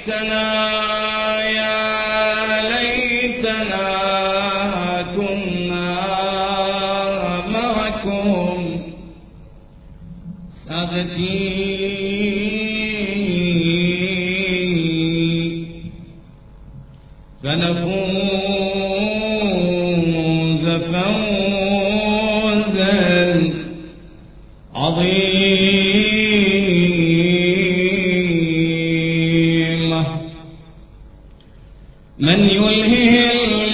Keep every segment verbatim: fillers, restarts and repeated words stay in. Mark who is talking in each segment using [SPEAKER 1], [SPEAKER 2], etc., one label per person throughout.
[SPEAKER 1] ليتنا يا ليتنا كنا معكم سادتي فنفوز فوزا عظيما. من يلهي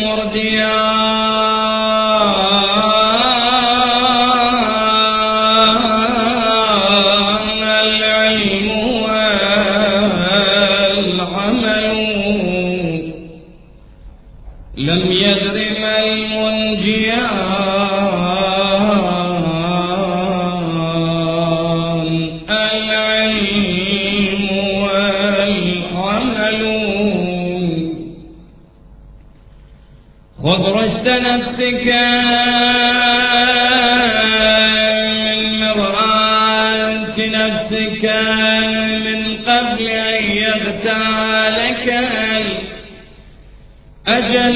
[SPEAKER 1] المرديان العلم والعمل لم يدرم المنجيان العلم والعمل. خذ رشد نفسك من مرآة نفسك من قبل أن يغتالك الأجل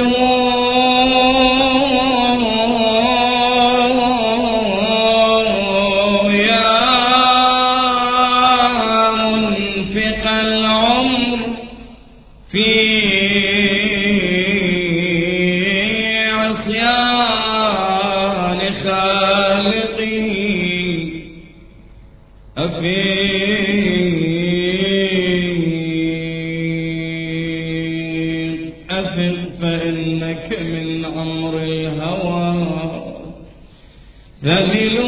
[SPEAKER 1] يا منفق العمر في عصيان خالقه أفيق أفق فإنك من عمر الهوى ذليل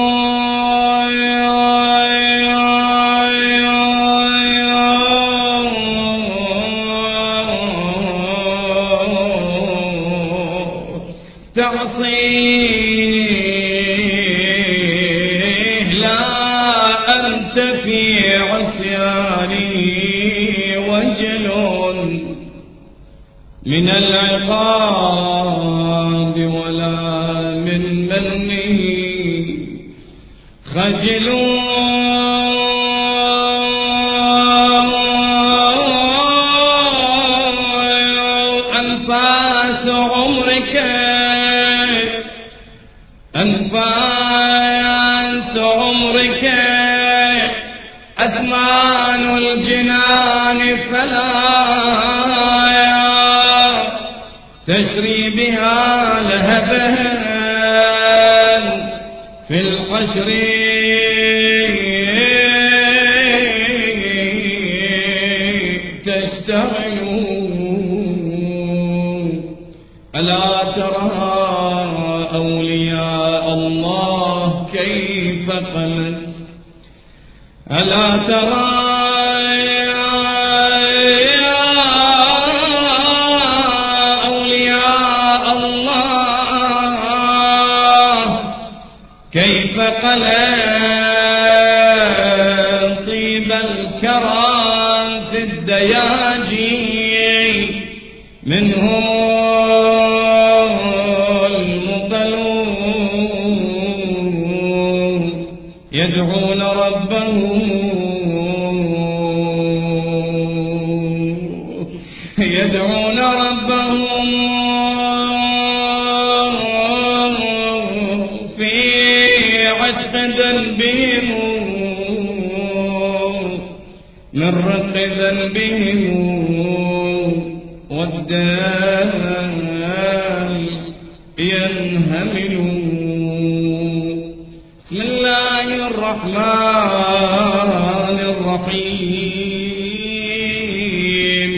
[SPEAKER 1] تعصيه لا أنت في عصيانه وجل من العقاب ولا من منه خجل. أنفاس عمرك أنفاس عمرك أثمان الجنان فلا تشري بها لهبا في الحشر تشتغل. ألا ترى أولياء الله كيف قلت ألا ترى أولياء الله كيف قلت طيب الكرام في الدياجي منهم يدعون ربهم يدعون ربهم في عتق ذنبهم من رق ذنبهم والدال ينهمل. بسم الله الرحمن الرحيم.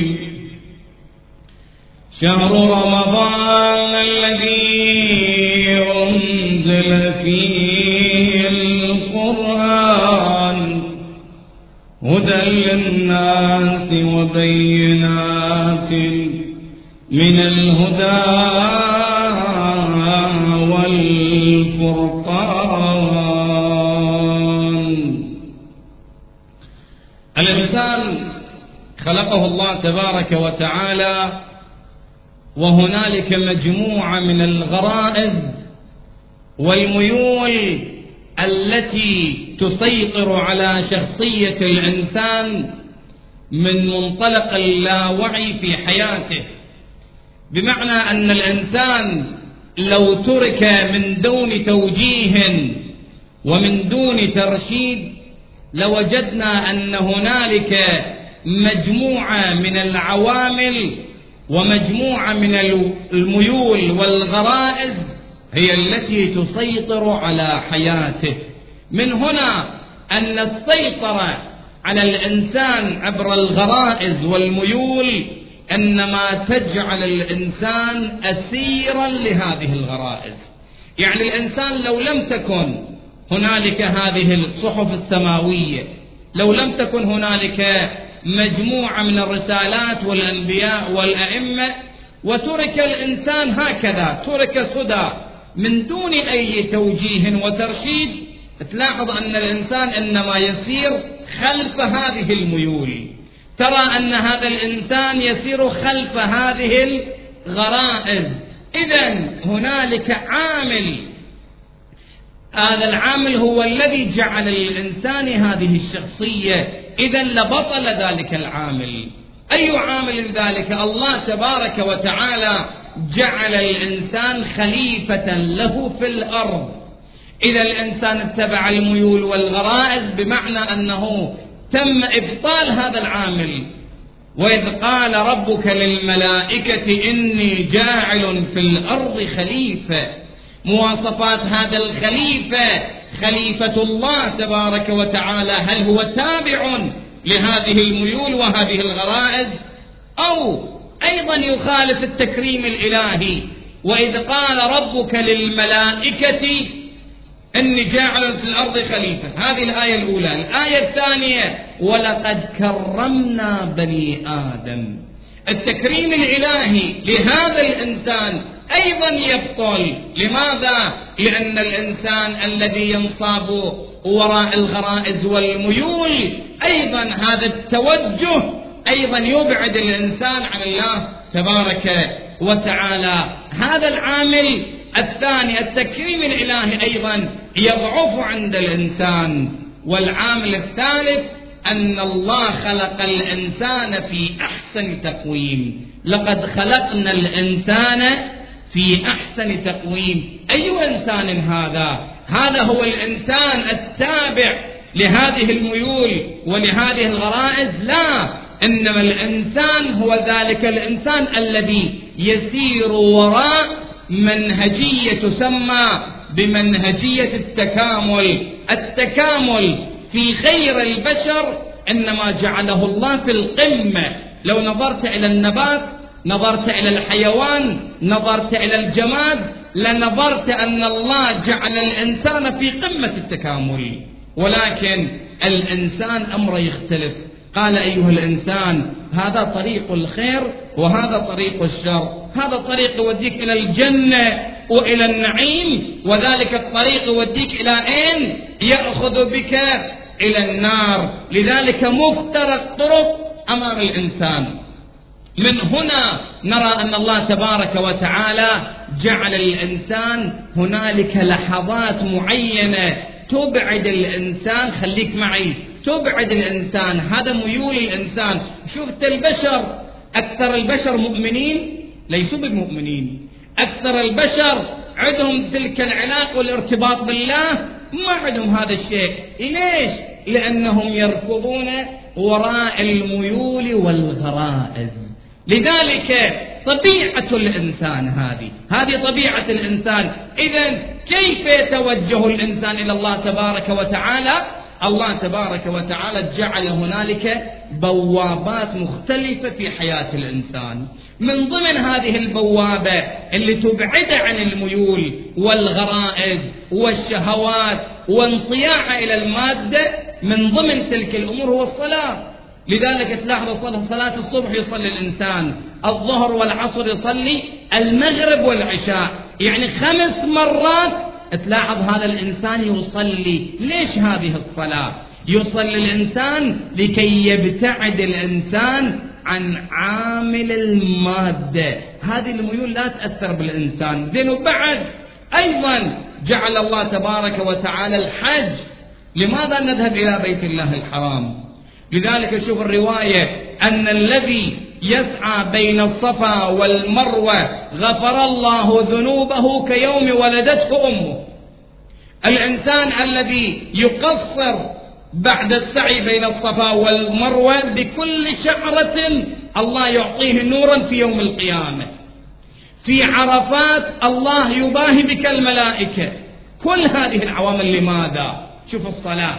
[SPEAKER 1] شهر رمضان الذي أنزل فيه القرآن هدى للناس وبينات من الهدى والفرقان. الإنسان خلقه الله تبارك وتعالى وهنالك مجموعة من الغرائز والميول التي تسيطر على شخصية الإنسان من منطلق اللاوعي في حياته، بمعنى أن الإنسان لو ترك من دون توجيه ومن دون ترشيد لوجدنا أن هنالك مجموعة من العوامل ومجموعة من الميول والغرائز هي التي تسيطر على حياته. من هنا أن السيطرة على الإنسان عبر الغرائز والميول إنما تجعل الإنسان أسيرا لهذه الغرائز. يعني الإنسان لو لم تكن هنالك هذه الصحف السماوية، لو لم تكن هنالك مجموعة من الرسالات والأنبياء والأئمة، وترك الإنسان هكذا ترك سدى من دون أي توجيه وترشيد، تلاحظ أن الإنسان إنما يسير خلف هذه الميول. ترى أن هذا الإنسان يسير خلف هذه الغرائز. إذن هنالك عامل، هذا العامل هو الذي جعل للإنسان هذه الشخصية. إذن لبطل ذلك العامل. أي عامل ذلك؟ الله تبارك وتعالى جعل الإنسان خليفة له في الأرض. إذا الإنسان اتبع الميول والغرائز بمعنى أنه تم إبطال هذا العامل. وإذ قال ربك للملائكة إني جاعل في الأرض خليفة، مواصفات هذا الخليفة خليفة الله تبارك وتعالى، هل هو تابع لهذه الميول وهذه الغرائز أو أيضا يخالف التكريم الإلهي؟ وإذ قال ربك للملائكة إني جاعل في الأرض خليفة، هذه الآية الأولى. الآية الثانية ولقد كرمنا بني آدم. التكريم الإلهي لهذا الإنسان أيضا يبطل. لماذا؟ لأن الإنسان الذي ينصاب وراء الغرائز والميول أيضا هذا التوجه أيضا يبعد الإنسان عن الله تبارك وتعالى. هذا العامل الثاني التكريم الإلهي أيضا يضعف عند الإنسان. والعامل الثالث أن الله خلق الإنسان في أحسن تقويم. لقد خلقنا الإنسان في أحسن تقويم. أي إنسان هذا؟ هذا هو الإنسان التابع لهذه الميول ولهذه الغرائز؟ لا، إنما الإنسان هو ذلك الإنسان الذي يسير وراء منهجية تسمى بمنهجية التكامل. التكامل في خير البشر إنما جعله الله في القمة. لو نظرت إلى النبات، نظرت إلى الحيوان، نظرت إلى الجماد، لنظرت أن الله جعل الإنسان في قمة التكامل. ولكن الإنسان أمره يختلف. قال أيها الإنسان هذا طريق الخير وهذا طريق الشر، هذا الطريق يوديك إلى الجنة وإلى النعيم، وذلك الطريق يوديك إلى أين؟ يأخذ بك إلى النار. لذلك مفترق طرق أمام الإنسان. من هنا نرى أن الله تبارك وتعالى جعل الإنسان هنالك لحظات معينة تبعد الإنسان. خليك معي، تبعد الإنسان، هذا ميول الإنسان. شفت البشر، أكثر البشر مؤمنين ليسوا بمؤمنين، أكثر البشر عندهم تلك العلاقة والارتباط بالله، ما عندهم هذا الشيء. ليش؟ لأنهم يركضون وراء الميول والغرائز. لذلك طبيعة الإنسان هذه هذه طبيعة الإنسان. إذن كيف يتوجه الإنسان إلى الله تبارك وتعالى؟ الله تبارك وتعالى جعل هنالك بوابات مختلفة في حياة الإنسان. من ضمن هذه البوابة اللي تبعد عن الميول والغرائز والشهوات وانصياع إلى المادة، من ضمن تلك الأمور هو الصلاة. لذلك تلاحظ صلاة الصبح يصلي الإنسان، الظهر والعصر يصلي، المغرب والعشاء، يعني خمس مرات تلاحظ هذا الإنسان يصلي. ليش هذه الصلاة؟ يصلي الإنسان لكي يبتعد الإنسان عن عامل المادة. هذه الميول لا تأثر بالإنسان. زين، وبعد أيضا جعل الله تبارك وتعالى الحج. لماذا نذهب إلى بيت الله الحرام؟ لذلك شوف الرواية أن الذي يسعى بين الصفا والمروة غفر الله ذنوبه كيوم ولدته أمه. الإنسان الذي يقصر بعد السعي بين الصفا والمروة بكل شعرة الله يعطيه نورا في يوم القيامة. في عرفات الله يباهي بك الملائكة. كل هذه العوامل لماذا؟ شوف الصلاة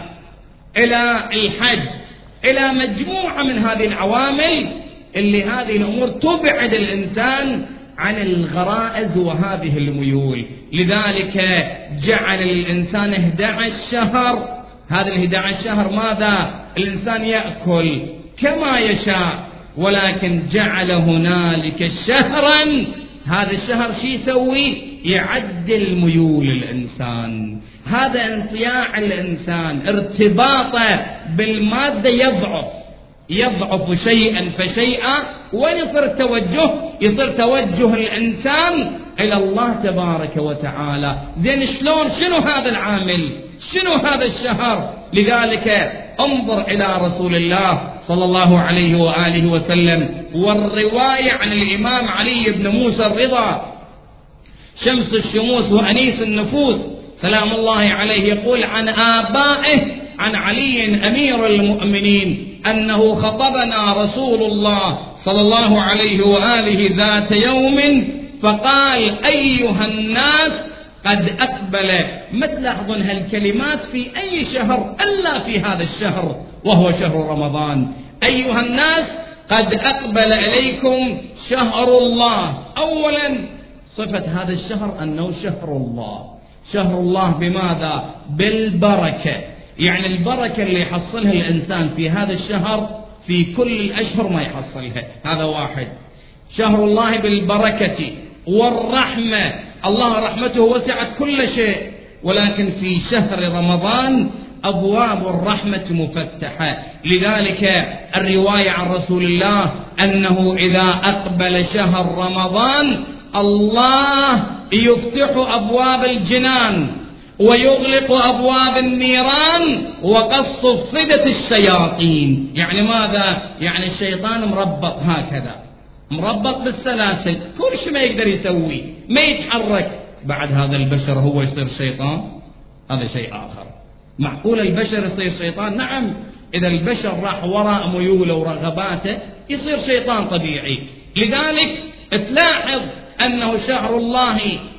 [SPEAKER 1] إلى الحج إلى مجموعة من هذه العوامل اللي هذه الأمور تبعد الإنسان عن الغرائز وهذه الميول. لذلك جعل الإنسان إحدى عشر شهر. هذا الإحدى عشر شهر ماذا؟ الإنسان يأكل كما يشاء، ولكن جعل هنالك شهرا. هذا الشهر شي يسوي؟ يعدل ميول الإنسان. هذا انصياع الإنسان، ارتباطه بالمادة يضعف يضعف شيئا فشيئا. وين يصير التوجه؟ يصير توجه الإنسان إلى الله تبارك وتعالى. زين شلون؟ شنو هذا العامل؟ شنو هذا الشهر؟ لذلك انظر إلى رسول الله صلى الله عليه وآله وسلم، والرواية عن الإمام علي بن موسى الرضا شمس الشموس وأنيس النفوس سلام الله عليه، يقول عن آبائه عن علي أمير المؤمنين أنه خطبنا رسول الله صلى الله عليه وآله ذات يوم فقال أيها الناس قد أقبل. ما تلاحظون هالكلمات في أي شهر إلا في هذا الشهر وهو شهر رمضان. أيها الناس قد أقبل إليكم شهر الله. أولا صفة هذا الشهر أنه شهر الله. شهر الله بماذا؟ بالبركة. يعني البركة اللي يحصلها الإنسان في هذا الشهر في كل الأشهر ما يحصلها. هذا واحد. شهر الله بالبركة والرحمة. الله رحمته وسعت كل شيء، ولكن في شهر رمضان أبواب الرحمة مفتحة. لذلك الرواية عن رسول الله أنه إذا أقبل شهر رمضان الله يفتح أبواب الجنان ويغلق أبواب النيران وقص صفدة الشياطين. يعني ماذا؟ يعني الشيطان مربط هكذا، مربط بالسلاسل، كل شيء ما يقدر يسوي، ما يتحرك. بعد هذا البشر هو يصير شيطان؟ هذا شيء آخر. معقول البشر يصير شيطان؟ نعم، إذا البشر راح وراء ميوله ورغباته يصير شيطان طبيعي. لذلك تلاحظ أنه شهر الله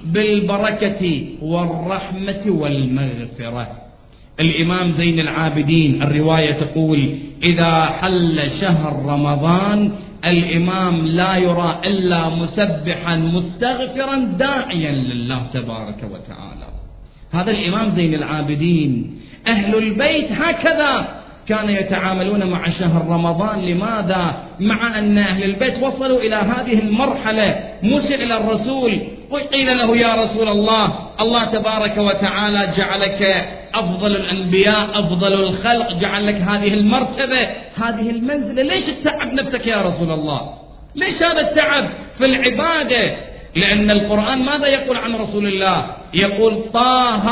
[SPEAKER 1] بالبركة والرحمة والمغفرة. الإمام زين العابدين الرواية تقول إذا حل شهر رمضان الإمام لا يرى إلا مسبحا مستغفرا داعيا لله تبارك وتعالى. هذا الإمام زين العابدين. أهل البيت هكذا كانوا يتعاملون مع شهر رمضان. لماذا؟ مع أن أهل البيت وصلوا إلى هذه المرحلة، موسى إلى الرسول وقيل له يا رسول الله الله تبارك وتعالى جعلك أفضل الأنبياء أفضل الخلق، جعل لك هذه المرتبة هذه المنزلة، ليش تتعب نفسك يا رسول الله؟ ليش هذا التعب في العبادة؟ لأن القرآن ماذا يقول عن رسول الله؟ يقول طه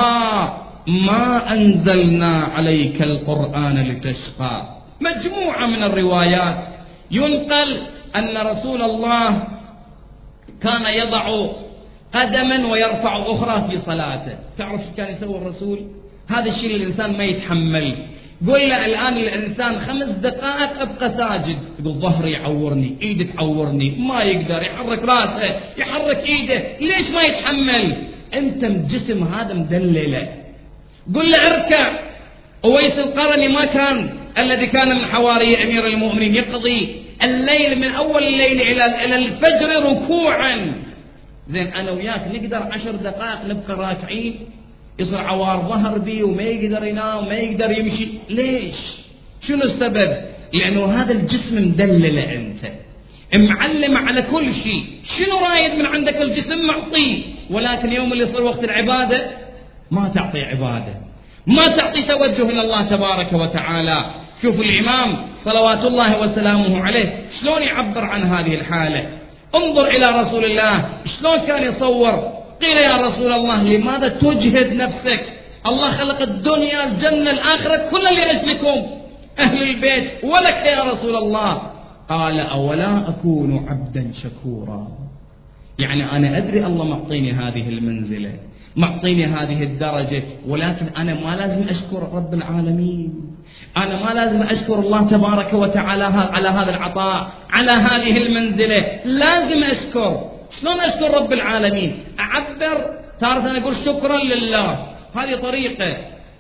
[SPEAKER 1] ما أنزلنا عليك القرآن لتشقى. مجموعة من الروايات ينقل أن رسول الله كان يضع قدما ويرفع أخرى في صلاته. تعرف شو كان يسوي الرسول؟ هذا الشيء الإنسان ما يتحمل. قل له الآن الإنسان خمس دقائق أبقى ساجد، يقول ظهري يعورني، إيدي تعورني، ما يقدر يحرك رأسه يحرك إيده. ليش ما يتحمل؟ أنت الجسم هذا مدلله. قل له اركع. أويس القرني ما كان الذي كان من حواري أمير المؤمنين يقضي الليل من أول الليل إلى إلى الفجر ركوعا. زين أنا وياك نقدر عشر دقائق نبقى راكعين؟ يصير عوار ظهر بي وما يقدر ينام وما يقدر يمشي. ليش؟ شنو السبب؟ لأنه هذا الجسم مدلله، أنت معلم على كل شيء. شنو رايد من عندك الجسم معطيه، ولكن يوم اللي يصير وقت العبادة ما تعطي عبادة، ما تعطي توجه إلى الله تبارك وتعالى. شوف الإمام صلوات الله وسلامه عليه شلون يعبر عن هذه الحالة. انظر إلى رسول الله شلون كان يصور. قيل يا رسول الله لماذا تجهد نفسك؟ الله خلق الدنيا الجنة الآخرة كلها لأجلكم أهل البيت، ولك يا رسول الله. قال أولا أكون عبدا شكورا. يعني أنا أدري الله معطيني هذه المنزلة، معطيني هذه الدرجة، ولكن أنا ما لازم أشكر رب العالمين، أنا ما لازم أشكر الله تبارك وتعالى على هذا العطاء، على هذه المنزلة. لازم أشكر. شلون أشكر رب العالمين؟ أعبر تارة أقول شكرا لله، هذه طريقة.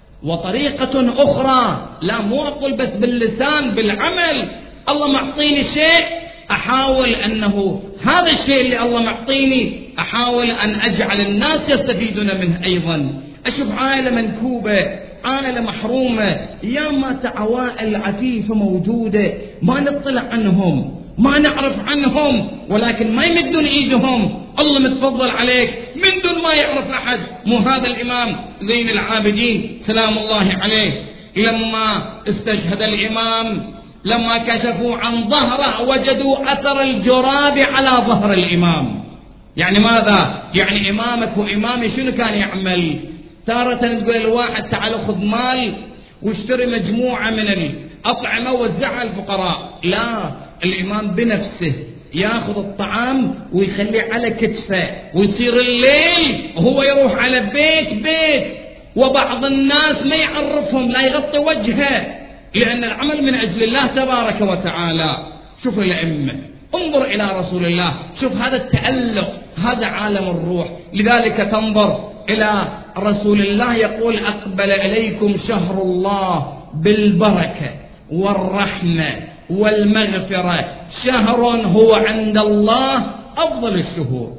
[SPEAKER 1] وطريقة أخرى، لا مو أقول بس باللسان، بالعمل. الله معطيني شيء، أحاول أنه هذا الشيء اللي الله معطيني أحاول أن أجعل الناس يستفيدون منه أيضا. أشوف عائلة منكوبة، عائلة محرومة، ياما عوائل عفيفة موجودة ما نطلع عنهم، ما نعرف عنهم، ولكن ما يمدون إيدهم، الله متفضل عليك من دون ما يعرف أحد. مو هذا الإمام زين العابدين سلام الله عليه لما استشهد الإمام، لما كشفوا عن ظهره وجدوا أثر الجراب على ظهر الإمام. يعني ماذا؟ يعني إمامك وإمامي شنو كان يعمل؟ تارة تقول الواحد تعال خذ مال واشتري مجموعة من الأطعمة ووزعها الفقراء. لا، الإمام بنفسه ياخذ الطعام ويخليه على كتفه، ويصير الليل وهو يروح على بيت بيت، وبعض الناس ما يعرفهم، لا يغطي وجهه، لأن العمل من أجل الله تبارك وتعالى. شوف الأئمة، انظر إلى رسول الله، شوف هذا التألق، هذا عالم الروح. لذلك تنظر إلى رسول الله يقول أقبل إليكم شهر الله بالبركة والرحمة والمغفرة، شهر هو عند الله أفضل الشهور،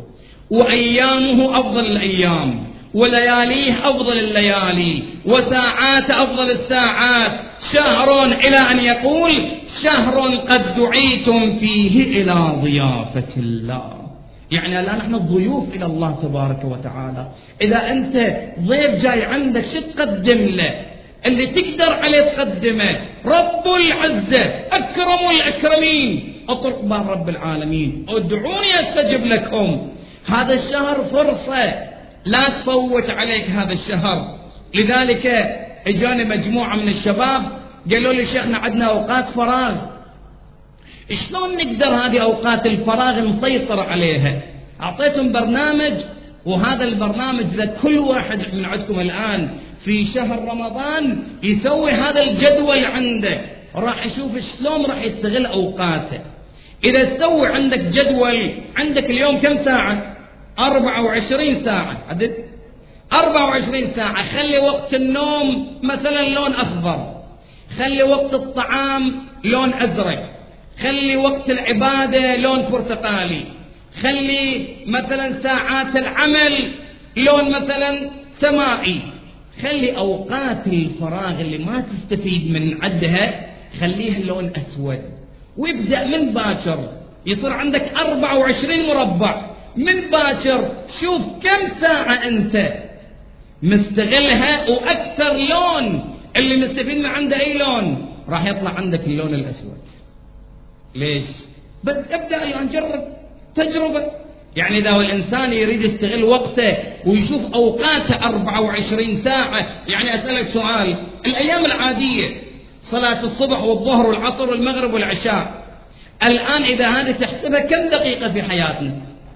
[SPEAKER 1] وأيامه أفضل الأيام، ولياليه أفضل الليالي، وساعات أفضل الساعات، شهر إلى أن يقول شهر قد دعيتم فيه إلى ضيافة الله. يعني الآن نحن الضيوف إلى الله تبارك وتعالى. إذا أنت ضيف جاي عندك شو تقدم له؟ اللي تقدر عليه تقدمه. رب العزة أكرم الأكرمين، اطرق باب رب العالمين، ادعوني أستجب لكم. هذا الشهر فرصة، لا تفوت عليك هذا الشهر. لذلك اجاني مجموعة من الشباب قالوا لي شيخنا عندنا أوقات فراغ، شلون نقدر هذه أوقات الفراغ نسيطر عليها؟ أعطيتهم برنامج، وهذا البرنامج لكل واحد من عندكم الآن في شهر رمضان يسوي هذا الجدول عنده، راح يشوف شلون راح يستغل أوقاته. إذا تسوي عندك جدول، عندك اليوم كم ساعة؟ أربعة وعشرين ساعة، عدد أربعة وعشرين ساعة. خلي وقت النوم مثلا لون أخضر، خلي وقت الطعام لون أزرق، خلي وقت العبادة لون برتقالي، خلي مثلا ساعات العمل لون مثلا سمائي، خلي أوقات الفراغ اللي ما تستفيد من عدها خليها لون أسود، ويبدأ من باكر يصير عندك أربعة وعشرين مربع. من باكر شوف كم ساعة أنت مستغلها، وأكثر لون اللي مستفيد من عنده أي لون راح يطلع عندك اللون الأسود. ليش؟ بس ابدأ الآن، جرب تجربة. يعني إذا الإنسان يريد يستغل وقته ويشوف أوقاته أربعة وعشرين ساعة، يعني أسألك سؤال، الأيام العادية صلاة الصبح والظهر والعصر والمغرب والعشاء، الآن إذا هذه تحسبها كم دقيقة في حياتنا؟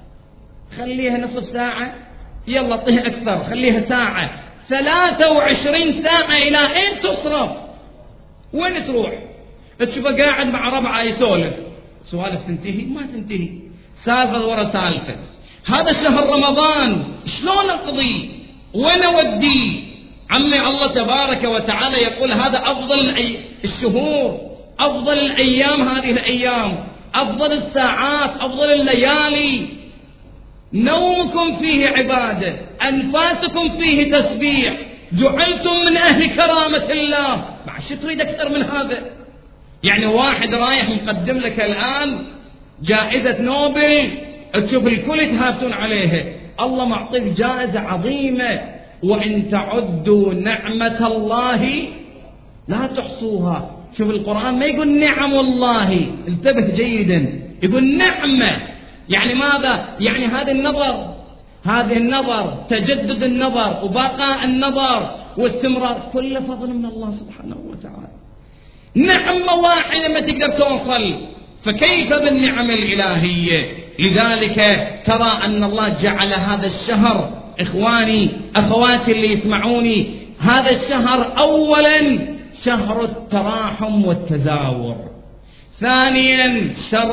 [SPEAKER 1] خليها نصف ساعة، يلا طيه أكثر، خليها ساعة. ثلاثة وعشرين ساعة إلى أين تصرف؟ وين تروح؟ تشوفه قاعد مع ربعه يسولف، سوالف تنتهي؟ ما تنتهي، سالفة ورا سالفة. هذا شهر رمضان شلون أقضي؟ وين أودي؟ عمي الله تبارك وتعالى يقول هذا أفضل الشهور، أفضل الأيام، هذه الأيام أفضل الساعات، أفضل الليالي. نومكم فيه عبادة، أنفاسكم فيه تسبيح، جعلتم من أهل كرامة الله. مع شو تريد أكثر من هذا؟ يعني واحد رايح مقدم لك الآن جائزة نوبل، تشوف الكل يتهافتون عليها، الله معطيك جائزة عظيمة، وإن تعدوا نعمة الله لا تحصوها. شوف القرآن ما يقول نعم والله، انتبه جيدا، يقول نعمة. يعني ماذا؟ يعني هذا النظر، هذه النظر، تجدد النظر وبقاء النظر واستمرار، كل فضل من الله سبحانه وتعالى. نعمة واحدة ما تقدر توصل، فكيف بالنعم الإلهية؟ لذلك ترى أن الله جعل هذا الشهر، إخواني أخواتي اللي يسمعوني، هذا الشهر أولا شهر التراحم والتزاور، ثانيا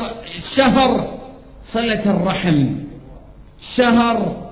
[SPEAKER 1] شهر صلة الرحم، شهر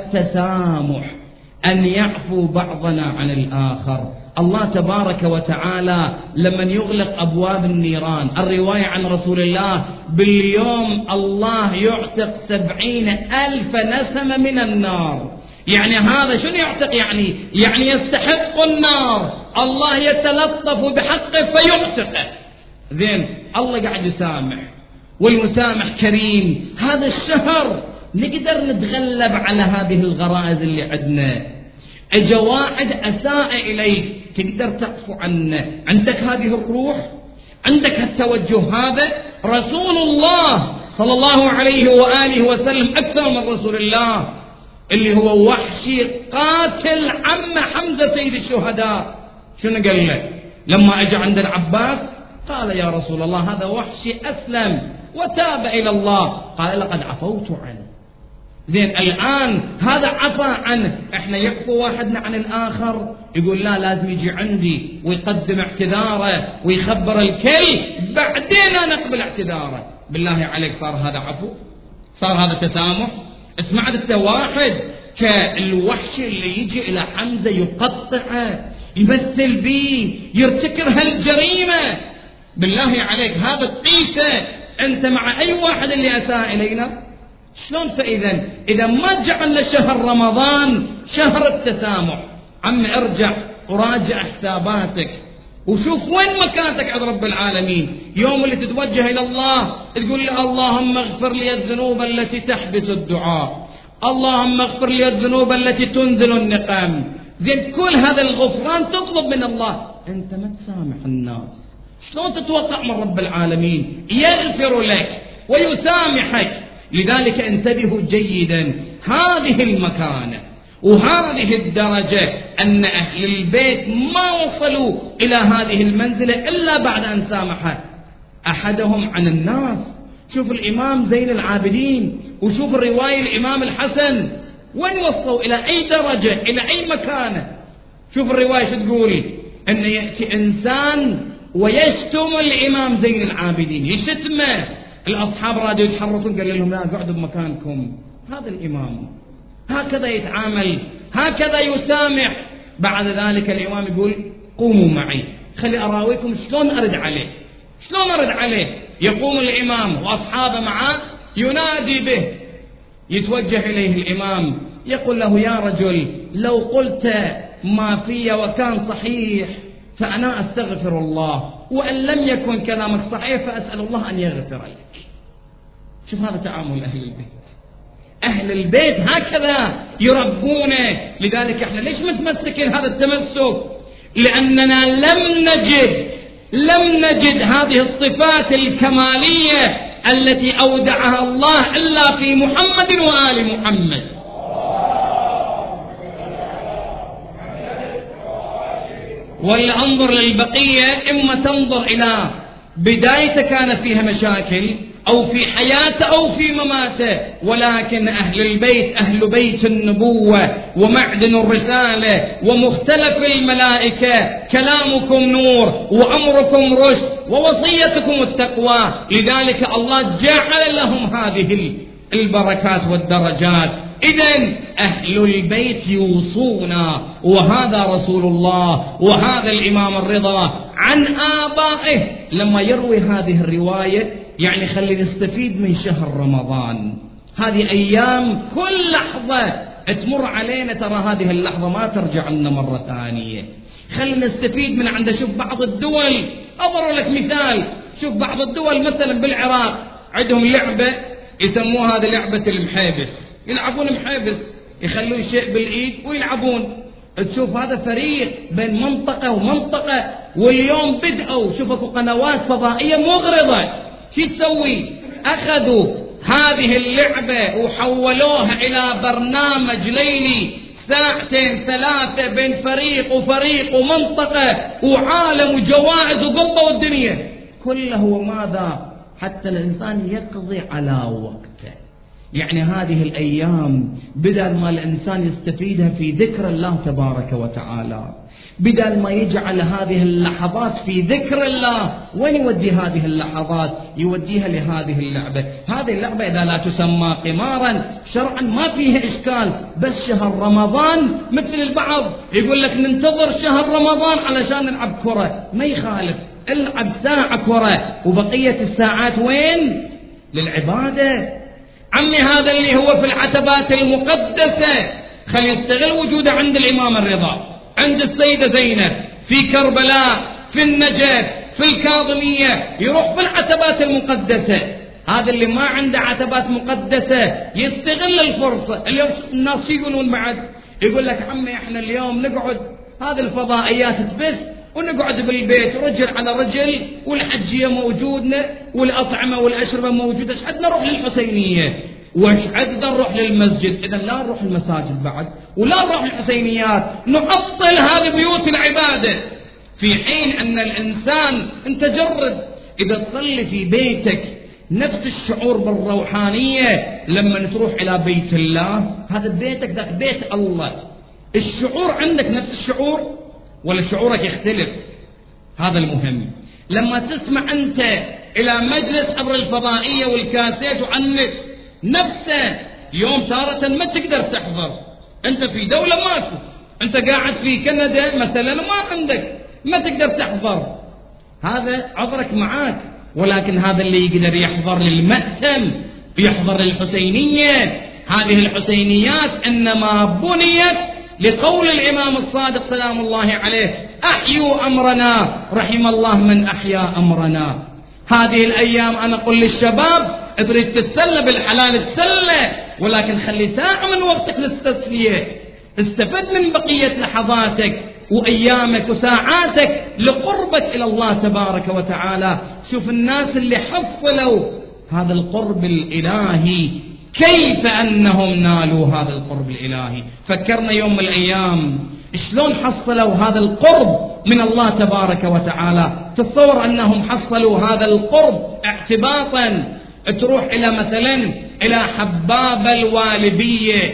[SPEAKER 1] التسامح، أن يعفو بعضنا عن الآخر. الله تبارك وتعالى لمن يغلق أبواب النيران، الرواية عن رسول الله باليوم الله يعتق سبعين ألف نسمة من النار. يعني هذا شنو يعتق؟ يعني يعني يستحق النار، الله يتلطف بحقه فيعتقه. زين، الله قاعد يسامح، والمسامح كريم. هذا الشهر نقدر نتغلب على هذه الغرائز اللي عندنا. اجا واحد اساء اليك تقدر تعفو عنه، عندك هذه الروح، عندك التوجه هذا. رسول الله صلى الله عليه وآله وسلم أكثر من رسول الله اللي هو وحشي قاتل عم حمزة سيد الشهداء، شنو قال له لما اجى عند العباس؟ قال يا رسول الله هذا وحشي أسلم وتاب إلى الله، قال لقد عفوت عنه. زين، الآن هذا عفا عنه، احنا يعفو واحدنا عن الآخر يقول لا لازم يجي عندي ويقدم اعتذاره ويخبر الكل بعدين أنا أقبل اعتذاره. بالله عليك صار هذا عفو؟ صار هذا تسامح؟ اسمع انت واحد كالوحش اللي يجي إلى حمزة يقطعه يمثل به يرتكب هالجريمة، بالله عليك هذا تقيسه أنت مع أي واحد اللي أساء إلينا؟ شلون؟ فإذا إذا ما جعلنا شهر رمضان شهر التسامح، عم ارجع وراجع حساباتك وشوف وين مكانتك عند رب العالمين. يوم اللي تتوجه إلى الله تقول له اللهم اغفر لي الذنوب التي تحبس الدعاء، اللهم اغفر لي الذنوب التي تنزل النقم. زين، كل هذا الغفران تطلب من الله، أنت ما تسامح الناس، شلون تتوقع من رب العالمين يغفر لك ويسامحك؟ لذلك انتبهوا جيدا، هذه المكانة وهذه الدرجة أن أهل البيت ما وصلوا إلى هذه المنزلة إلا بعد أن سامح أحدهم عن الناس. شوف الإمام زين العابدين وشوف الرواية الإمام الحسن وين وصلوا، إلى أي درجة، إلى أي مكانة. شوف الرواية شو تقول، أن يأتي إنسان ويشتم الإمام زين العابدين، يشتمه، الأصحاب رادوا يتحركون، قال لهم لا قعدوا بمكانكم. هذا الإمام هكذا يتعامل، هكذا يسامح. بعد ذلك الإمام يقول قوموا معي خلي أراويكم شلون أرد عليه، شلون أرد عليه. يقوم الإمام وأصحابه معه ينادي به، يتوجه إليه الإمام يقول له يا رجل لو قلت ما في وكان صحيح فأنا أستغفر الله، وأن لم يكن كلامك صحيح فأسأل الله أن يغفر لك. شوف هذا تعامل أهل البيت، أهل البيت هكذا يربونه. لذلك احنا ليش متمسكين هذا التمسك؟ لأننا لم نجد لم نجد هذه الصفات الكمالية التي أودعها الله إلا في محمد وآل محمد. ولا انظر للبقية، إما تنظر إلى بدايته كان فيها مشاكل أو في حياته أو في مماته، ولكن أهل البيت أهل بيت النبوة ومعدن الرسالة ومختلف الملائكة، كلامكم نور وأمركم رشد ووصيتكم التقوى. لذلك الله جعل لهم هذه البركات والدرجات. إذن أهل البيت يوصونا، وهذا رسول الله وهذا الإمام الرضا عن آبائه لما يروي هذه الرواية. يعني خلي نستفيد من شهر رمضان، هذه أيام كل لحظة تمر علينا ترى هذه اللحظة ما ترجع لنا مرة ثانية. خلي نستفيد من عنده. شوف بعض الدول، أضرب لك مثال، شوف بعض الدول مثلا بالعراق عندهم لعبة يسموها هذه لعبة المحيبس، يلعبون محيبس، يخلون شيء بالإيد ويلعبون. تشوف هذا فريق بين منطقة ومنطقة، واليوم بدأوا شوفوا قنوات فضائية مغرضة شو تسوي؟ أخذوا هذه اللعبة وحولوها إلى برنامج ليلي ساعتين ثلاثة بين فريق وفريق ومنطقة وعالم وجوائز وقلبة والدنيا كله. وماذا؟ حتى الإنسان يقضي على وقته. يعني هذه الأيام بدل ما الإنسان يستفيدها في ذكر الله تبارك وتعالى، بدل ما يجعل هذه اللحظات في ذكر الله، وين يودي هذه اللحظات؟ يوديها لهذه اللعبة. هذه اللعبة إذا لا تسمى قمارا شرعا ما فيها إشكال، بس شهر رمضان مثل البعض يقول لك ننتظر شهر رمضان علشان نلعب كرة، ما يخالف، العب ساعة كرة وبقية الساعات وين؟ للعبادة. عمي هذا اللي هو في العتبات المقدسة خلي يستغل وجوده عند الإمام الرضا، عند السيدة زينب، في كربلاء، في النجف، في الكاظمية، يروح في العتبات المقدسة. هذا اللي ما عنده عتبات مقدسة يستغل الفرصة. اليوم الناس يقولون بعد، يقول لك عمي احنا اليوم نقعد هذه الفضائيات تبث ونقعد بالبيت رجل على رجل، والحجية موجودنا والأطعمة والأشربة موجودة، ايش عندنا نروح للحسينية وايش عندنا نروح للمسجد؟ إذا لا نروح المساجد بعد ولا نروح الحسينيات، نعطل هذه بيوت العبادة. في حين أن الإنسان أنت جرب إذا تصلي في بيتك نفس الشعور بالروحانية لما تروح إلى بيت الله، هذا بيتك ذاك بيت الله، الشعور عندك نفس الشعور ولا شعورك يختلف؟ هذا المهم. لما تسمع أنت إلى مجلس عبر الفضائية والكاسيت وعنك نفسه، يوم تارة ما تقدر تحضر، أنت في دولة ماكو، أنت قاعد في كندا مثلا ما عندك ما تقدر تحضر، هذا عذرك معاك. ولكن هذا اللي يقدر يحضر للمأتم، يحضر للحسينية. هذه الحسينيات إنما بنيت لقول الإمام الصادق سلام الله عليه: أحيوا أمرنا رحم الله من أحيا أمرنا. هذه الأيام أنا أقول للشباب تريد تتسلى بالحلال تسلى، ولكن خلي ساعة من وقتك للتسلية، استفد من بقية لحظاتك وأيامك وساعاتك لقربك إلى الله تبارك وتعالى. شوف الناس اللي حصلوا هذا القرب الإلهي كيف أنهم نالوا هذا القرب الإلهي. فكرنا يوم من الأيام شلون حصلوا هذا القرب من الله تبارك وتعالى. تصور أنهم حصلوا هذا القرب اعتباطا. تروح إلى مثلا إلى حبابة الوالبية،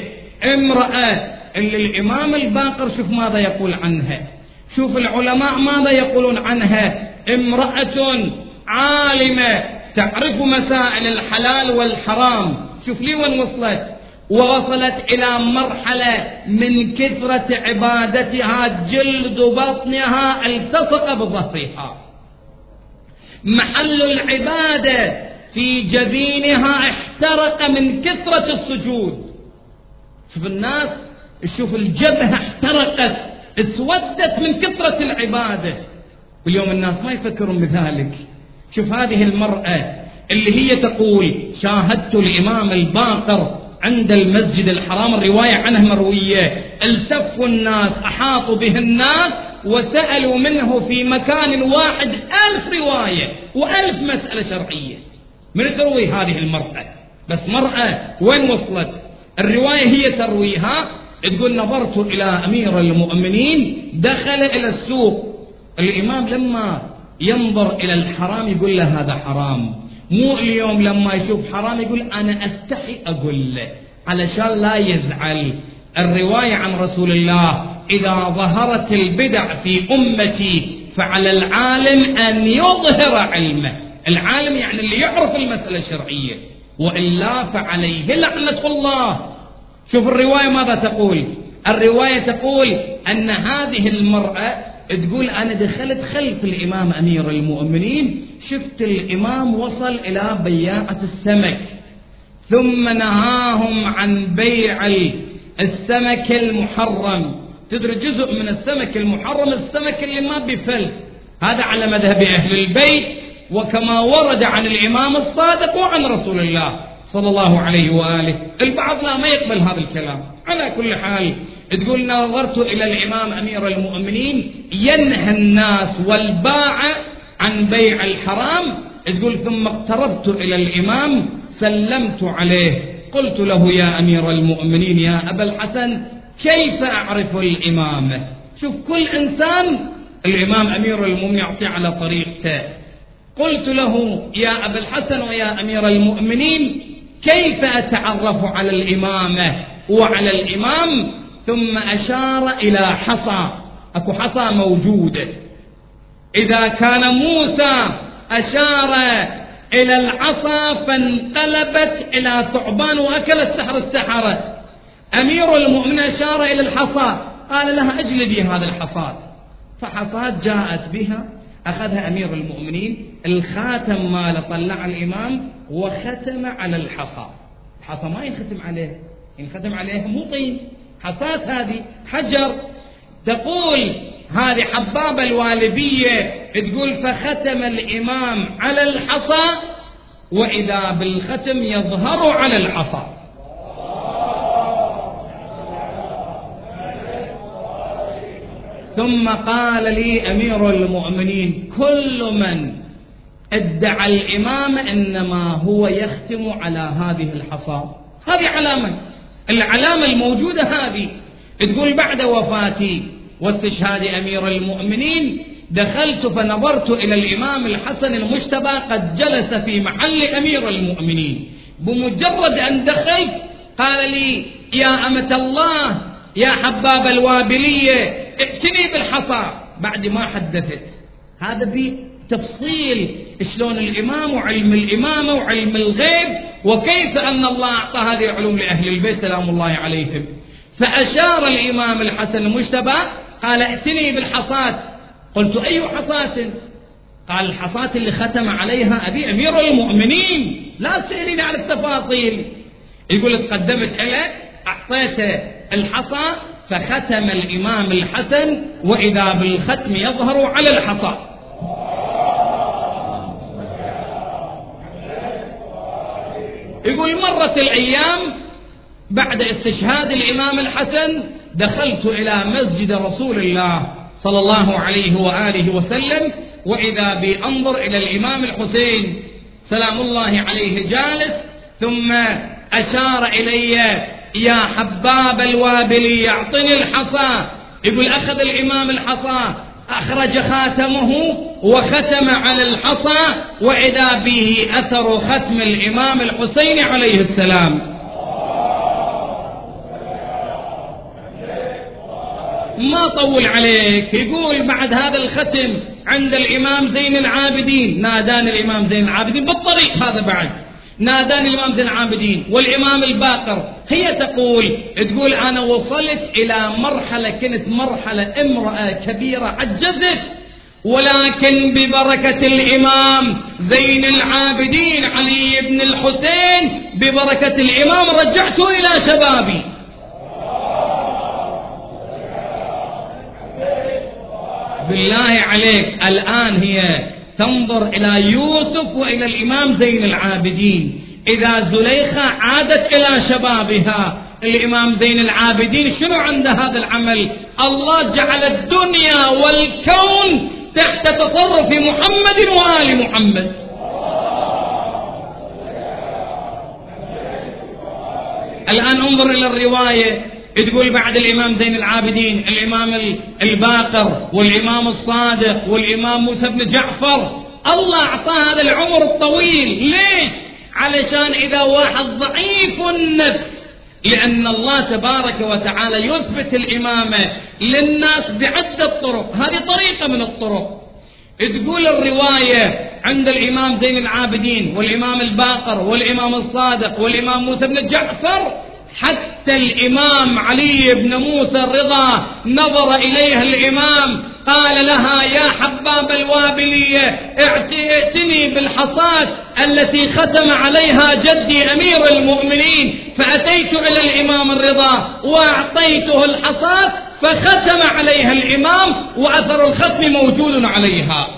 [SPEAKER 1] امرأة اللي الإمام الباقر شوف ماذا يقول عنها، شوف العلماء ماذا يقولون عنها: امرأة عالمة تعرف مسائل الحلال والحرام. شوف لي وين وصلت، ووصلت إلى مرحلة من كثرة عبادتها جلد بطنها التصق بظهرها، محل العبادة في جبينها احترق من كثرة السجود. شوف الناس، شوف الجبهة احترقت اسودت من كثرة العبادة، واليوم الناس ما يفكرون بذلك. شوف هذه المرأة اللي هي تقول: شاهدت الإمام الباقر عند المسجد الحرام، الرواية عنه مروية، التفوا الناس، أحاطوا به الناس وسألوا منه في مكان واحد ألف رواية وألف مسألة شرعية. من تروي هذه المرأة؟ بس مرأة وين وصلت؟ الرواية هي ترويها، تقول: نظرت إلى أمير المؤمنين دخل إلى السوق. الإمام لما ينظر إلى الحرام يقول له هذا حرام، مو اليوم لما يشوف حرام يقول أنا أستحي أقول له علشان لا يزعل. الرواية عن رسول الله: إذا ظهرت البدع في أمتي فعلى العالم أن يظهر علمه. العالم يعني اللي يعرف المسألة الشرعية، وإلا فعليه لعنة الله. شوف الرواية ماذا تقول. الرواية تقول أن هذه المرأة تقول: أنا دخلت خلف الإمام أمير المؤمنين، شفت الإمام وصل إلى بياعة السمك، ثم نهاهم عن بيع السمك المحرم. تدري جزء من السمك المحرم السمك اللي ما بفلس، هذا على مذهب أهل البيت وكما ورد عن الإمام الصادق وعن رسول الله صلى الله عليه وآله. البعض لا ما يقبل هذا الكلام. على كل حال تقول: نظرت إلى الإمام أمير المؤمنين ينهى الناس والباع عن بيع الحرام. تقول: ثم اقتربت إلى الإمام سلمت عليه، قلت له: يا أمير المؤمنين يا أبا الحسن كيف أعرف الإمامة؟ شوف كل إنسان الإمام أمير المؤمنين يعطي على طريقته. قلت له يا أبا الحسن ويا أمير المؤمنين كيف أتعرف على الإمامة وعلى الإمام؟ ثم أشار إلى حصى، أكو حصى موجودة، إذا كان موسى أشار إلى العصا فانقلبت إلى ثعبان وأكل السحر السحرة، أمير المؤمنين أشار إلى الحصى قال لها اجلبي هذا الحصاة، فحصاة جاءت بها، أخذها أمير المؤمنين، الخاتم ماله طلع الإمام وختم على الحصى. الحصى ما ينختم عليه، ينختم عليه مو طين، حصاة هذه حجر. تقول هذه حبابة الوالبية تقول فختم الإمام على الحصى وإذا بالختم يظهر على الحصى. ثم قال لي أمير المؤمنين كل من ادعى الإمامة إنما هو يختم على هذه الحصى. هذه علامة، العلامة الموجودة هذه. تقول بعد وفاتي واستشهاد أمير المؤمنين دخلت فنظرت إلى الإمام الحسن المجتبى قد جلس في محل أمير المؤمنين. بمجرد أن دخلت قال لي يا أمة الله يا حباب الوابلية ائتني بالحصى. بعد ما حدثت هذا بتفصيل شلون الإمام وعلم الإمامة وعلم الغيب وكيف أن الله أعطى هذه العلوم لأهل البيت سلام الله عليهم. فأشار الإمام الحسن المجتبى قال ائتني بالحصاة. قلت أي حصاة؟ قال الحصاة اللي ختم عليها أبي أمير المؤمنين، لا تسأليني عن التفاصيل. يقول تقدمت إليه أعطيته الحصى فختم الإمام الحسن وإذا بالختم يظهر على الحصى. يقول مرت الأيام بعد استشهاد الإمام الحسن دخلت إلى مسجد رسول الله صلى الله عليه وآله وسلم وإذا بي أنظر إلى الإمام الحسين سلام الله عليه جالس، ثم أشار إلي يا حباب الوابلي يعطني الحصى. يقول أخذ الإمام الحصى أخرج خاتمه وختم على الحصى وإذا به أثر ختم الإمام الحسين عليه السلام. ما طول عليك، يقول بعد هذا الختم عند الإمام زين العابدين، ناداني الإمام زين العابدين بالطريق هذا، بعد ناداني الإمام زين العابدين والإمام الباقر. هي تقول تقول أنا وصلت إلى مرحلة كنت مرحلة امرأة كبيرة عجزت، ولكن ببركة الإمام زين العابدين علي بن الحسين ببركة الإمام رجعت إلى شبابي. بالله عليك الآن هي تنظر إلى يوسف وإلى الإمام زين العابدين، إذا زليخة عادت إلى شبابها، الإمام زين العابدين شنو عنده هذا العمل؟ الله جعل الدنيا والكون تحت تصرف محمد وآل محمد. الآن انظر إلى الرواية تقول بعد الإمام زين العابدين الإمام الباقر والإمام الصادق والإمام موسى بن جعفر. الله أعطاه هذا العمر الطويل، ليش؟ علشان إذا واحد ضعيف النفس، لأن الله تبارك وتعالى يثبت الإمامة للناس بعدة طرق، هذه طريقة من الطرق. تقول الرواية عند الإمام زين العابدين والإمام الباقر والإمام الصادق والإمام موسى بن جعفر حتى الإمام علي بن موسى الرضا نظر إليها الإمام قال لها يا حباب الوابلية ائتني بالحصاة التي ختم عليها جدي أمير المؤمنين. فأتيت إلى الإمام الرضا وأعطيته الحصاة فختم عليها الإمام وأثر الختم موجود عليها.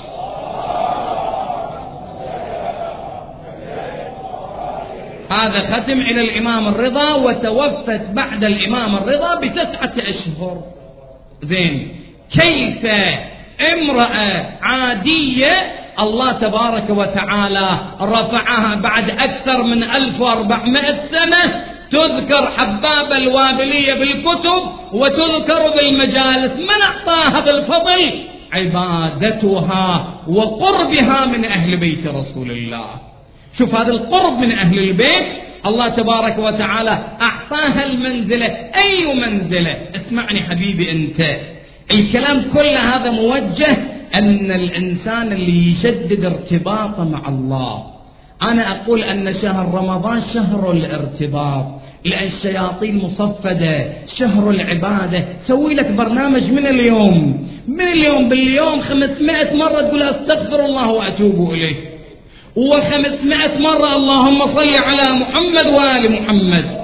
[SPEAKER 1] هذا ختم إلى الإمام الرضا وتوفت بعد الإمام الرضا بتسعة أشهر. زين، كيف امرأة عادية الله تبارك وتعالى رفعها بعد أكثر من ألف وأربعمائة سنة تذكر حباب الوابلية بالكتب وتذكر بالمجالس؟ من أعطاها هذا الفضل؟ عبادتها وقربها من أهل بيت رسول الله. شوف هذا القرب من أهل البيت الله تبارك وتعالى أعطاها المنزلة. أي منزلة؟ اسمعني حبيبي أنت، الكلام كل هذا موجه أن الإنسان اللي يشدد ارتباطه مع الله. أنا أقول أن شهر رمضان شهر الارتباط، لأن الشياطين مصفدة، شهر العبادة. سوي لك برنامج من اليوم، من اليوم باليوم خمسمائة مرة تقول أستغفر الله وأتوب إليه، وخمسمائة مرة اللهم صل على محمد وآل محمد.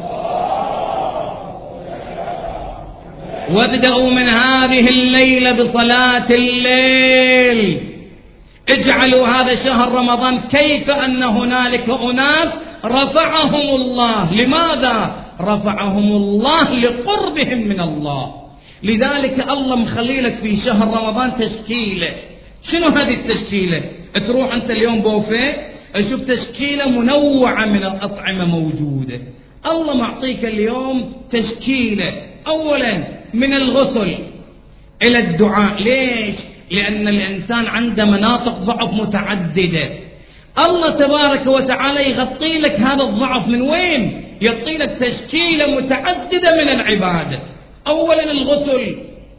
[SPEAKER 1] وابدأوا من هذه الليلة بصلاة الليل. اجعلوا هذا شهر رمضان كيف أن هنالك أناس رفعهم الله. لماذا رفعهم الله؟ لقربهم من الله. لذلك الله مخلي لك في شهر رمضان تشكيلة. شنو هذه التشكيلة؟ تروح أنت اليوم بوفيه اشوف تشكيلة منوعة من الأطعمة موجودة. الله معطيك اليوم تشكيلة، أولا من الغسل إلى الدعاء. ليش؟ لأن الإنسان عنده مناطق ضعف متعددة. الله تبارك وتعالى يغطي لك هذا الضعف. من وين؟ يعطي لك تشكيلة متعددة من العبادة. أولا الغسل.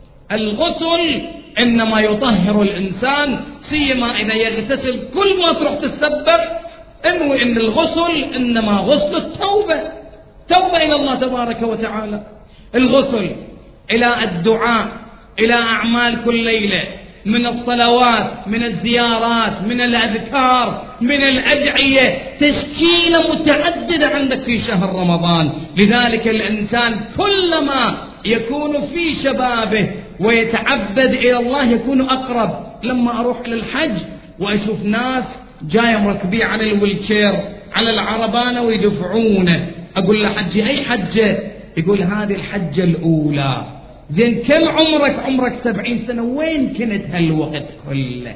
[SPEAKER 1] الغسل إنما يطهر الإنسان، سيما إذا يغتسل كل ما تروح تتسبح انوي إن الغسل إنما غسل التوبة، توبة إلى الله تبارك وتعالى. الغسل إلى الدعاء، إلى أعمال كل ليلة من الصلوات، من الزيارات، من الأذكار، من الأدعية، تشكيلة متعددة عندك في شهر رمضان. لذلك الإنسان كلما يكون في شبابه ويتعبد إلى الله يكون أقرب. لما أروح للحج وأشوف ناس جاية مركبية على الويلشير على العربانة ويدفعونه، أقول له حجي أي حجة؟ يقول هذه الحجة الأولى. زين كم عمرك؟ عمرك سبعين سنة. وين كنت هالوقت كله؟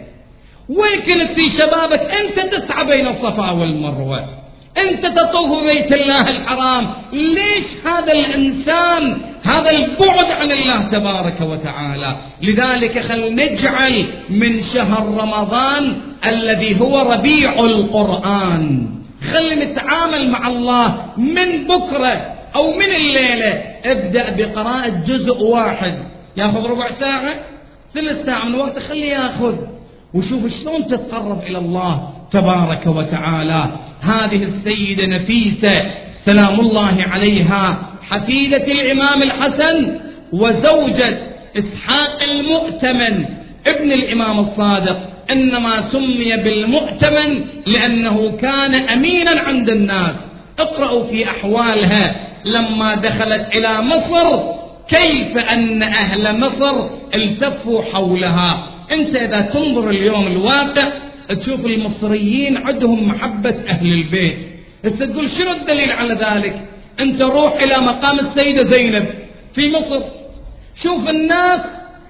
[SPEAKER 1] وين كنت في شبابك؟ أنت تسعى بين الصفا والمروة، أنت تطوف بيت الله الحرام. ليش هذا الإنسان هذا البعد عن الله تبارك وتعالى؟ لذلك خل نجعل من شهر رمضان الذي هو ربيع القرآن، خل نتعامل مع الله من بكرة أو من الليلة. ابدأ بقراءة جزء واحد، ياخذ ربع ساعة ثلث ساعة من وقت، خليه ياخذ، وشوف شلون تتقرب إلى الله تبارك وتعالى. هذه السيدة نفيسة سلام الله عليها، حفيدة الإمام الحسن وزوجة إسحاق المؤتمن ابن الإمام الصادق، إنما سمي بالمؤتمن لأنه كان أمينا عند الناس. اقرأوا في أحوالها لما دخلت إلى مصر كيف أن أهل مصر التفوا حولها. أنت إذا تنظر اليوم الواقع تشوف المصريين عندهم محبة أهل البيت. بس تقول شنو الدليل على ذلك؟ أنت روح إلى مقام السيدة زينب في مصر، شوف الناس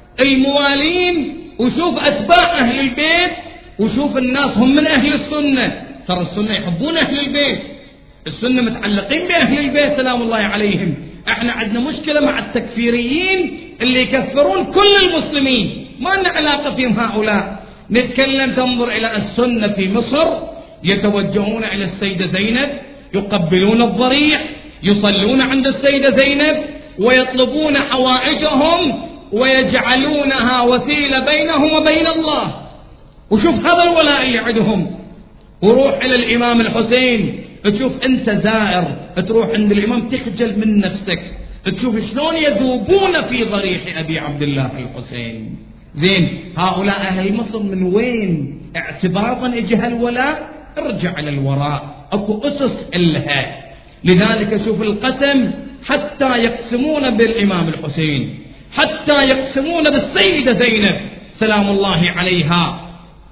[SPEAKER 1] الموالين وشوف أتباع أهل البيت وشوف الناس هم من أهل السنة. ترى السنة يحبون أهل البيت، السنة متعلقين بأهل البيت سلام الله عليهم. احنا عندنا مشكلة مع التكفيريين اللي يكفرون كل المسلمين، ما لنا علاقة فيهم هؤلاء. نتكلم تنظر إلى السنة في مصر، يتوجهون إلى السيدة زينب، يقبلون الضريح، يصلون عند السيدة زينب، ويطلبون حوائجهم ويجعلونها وسيلة بينهم وبين الله. وشوف هذا الولاء اللي عندهم. وروح إلى الإمام الحسين، تشوف أنت زائر تروح عند الإمام تخجل من نفسك، تشوف شلون يذوبون في ضريح أبي عبد الله الحسين. زين هؤلاء أهل مصر من وين؟ اعتباطا اجى هالولاء؟ ارجع للوراء، اكو أسس إلها. لذلك شوف القسم حتى يقسمون بالإمام الحسين، حتى يقسمون بالسيدة زينب سلام الله عليها.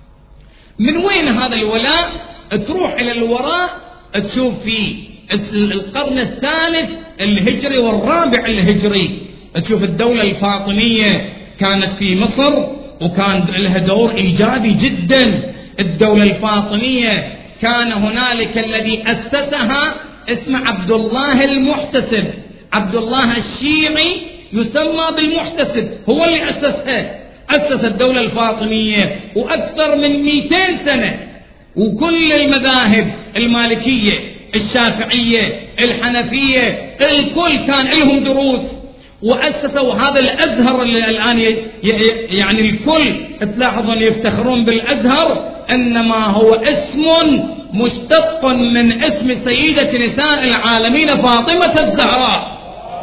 [SPEAKER 1] من وين هذا الولاء؟ تروح إلى الوراء تشوف في القرن الثالث الهجري والرابع الهجري، تشوف الدولة الفاطمية كانت في مصر وكان لها دور إيجابي جدا. الدولة الفاطمية كان هنالك الذي أسسها اسمه عبد الله المحتسب، عبد الله الشيعي يسمى بالمحتسب، هو اللي أسسها. أسس الدولة الفاطمية وأكثر من مئتين سنة، وكل المذاهب المالكية الشافعية الحنفية الكل كان لهم دروس، وأسسوا هذا الأزهر اللي الآن يعني الكل تلاحظون يفتخرون بالأزهر، إنما هو اسم مشتق من اسم سيدة نساء العالمين فاطمة الزهراء.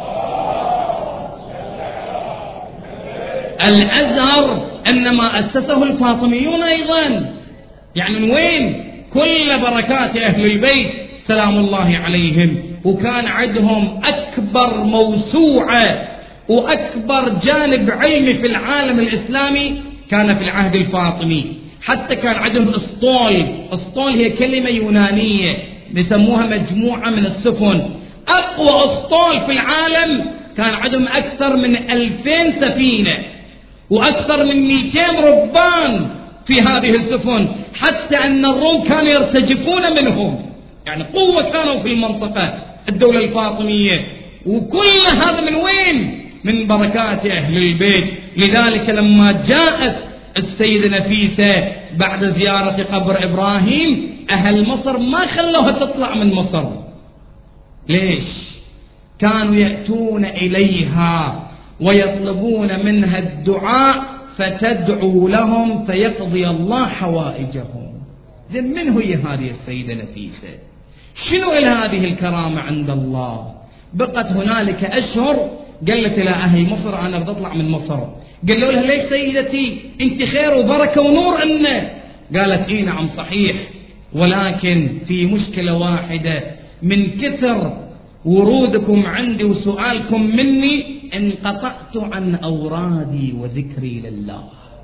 [SPEAKER 1] الأزهر إنما أسسه الفاطميون أيضا، يعني من وين؟ كل بركات أهل البيت سلام الله عليهم. وكان عندهم أكبر موسوعة وأكبر جانب علمي في العالم الإسلامي كان في العهد الفاطمي. حتى كان عندهم أسطول، أسطول هي كلمة يونانية يسموها مجموعة من السفن، أقوى أسطول في العالم كان عندهم أكثر من ألفين سفينة وأكثر من مئتين ربان في هذه السفن، حتى أن الروم كانوا يرتجفون منهم، يعني قوة كانوا في المنطقة الدولة الفاطمية. وكل هذا من وين؟ من بركات أهل البيت. لذلك لما جاءت السيدة نفيسة بعد زيارة قبر إبراهيم، أهل مصر ما خلوها تطلع من مصر. ليش؟ كانوا يأتون إليها ويطلبون منها الدعاء فتدعو لهم فيقضي الله حوائجهم. إذن من هي هذه السيدة نفيسة؟ شنو هذه الكرامة عند الله؟ بقت هنالك أشهر قالت إلى أهل مصر أنا بدي أطلع من مصر. قالوا لها ليش سيدتي أنت خير وبركة ونور عنا؟ قالت إيه نعم صحيح، ولكن في مشكلة واحدة، من كثر ورودكم عندي وسؤالكم مني انقطعت عن أورادي وذكري لله.